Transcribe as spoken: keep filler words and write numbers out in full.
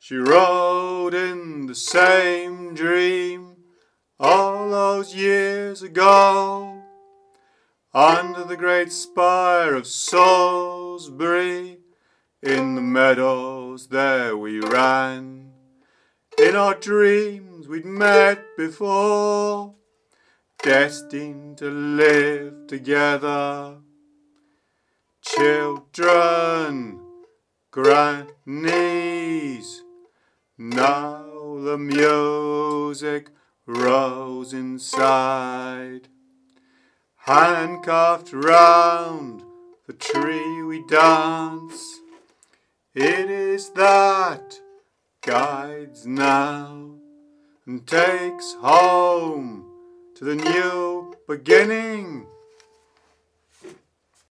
She rode in the same dream all those years ago. Under the great spire of Salisbury, in the meadows there we ran. In our dreams we'd met before, destined to live together. Children, grannies, now the music rose inside. Handcuffed round the tree we dance. It is that guides now and takes home to the new beginning.